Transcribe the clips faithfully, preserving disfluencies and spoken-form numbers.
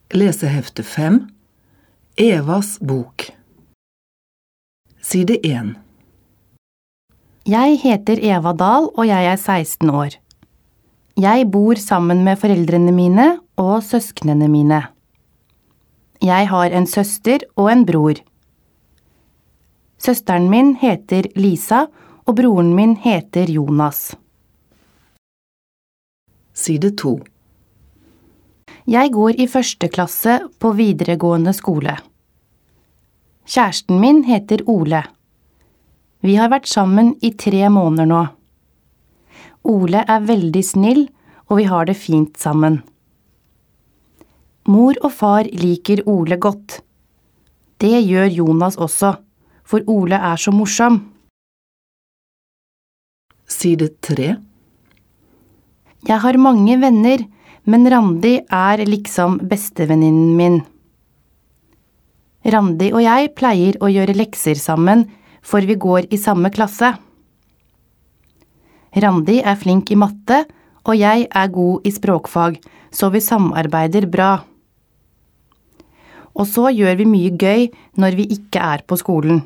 Lesehefte fem, Evas bok. Side en. Jeg heter Eva Dahl, og jeg er seksten år. Jeg bor sammen med foreldrene mine og søsknene mine. Jeg har en søster og en bror. Søsteren min heter Lisa, og broren min heter Jonas. Side to. Jeg går i første klasse på videregående skole. Kjæresten min heter Ole. Vi har vært sammen i tre måneder nå. Ole er veldig snill, og vi har det fint sammen. Mor og far liker Ole godt. Det gjør Jonas også, for Ole er så morsom. Side tre. Jeg har mange venner, men Randi er liksom bestevenninnen min. Randi og jeg pleier å gjøre lekser sammen, for vi går i samme klasse. Randi er flink i matte, og jeg er god i språkfag, så vi samarbeider bra. Og så gjør vi mye gøy når vi ikke er på skolen.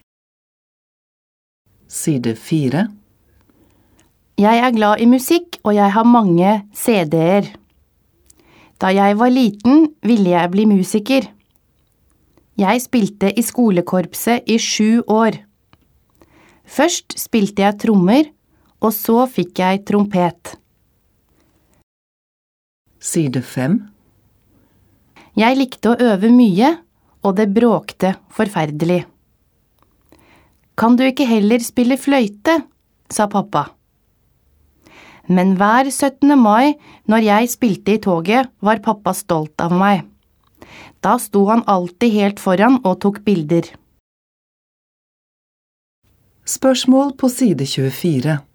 Side fire. Jeg er glad i musikk, og jeg har mange C D-er. Da jeg var liten, ville jeg bli musiker. Jeg spilte i skolekorpset i sju år. Først spilte jeg trommer, og så fikk jeg trompet. Side fem. Jeg likte å øve mye, og det bråkte forferdelig. «Kan du ikke heller spille fløyte?» sa pappa. Men hver syttende mai, når jeg spilte i toget, var pappa stolt av meg. Da sto han alltid helt foran og tok bilder. Spørsmål på side tjuefire.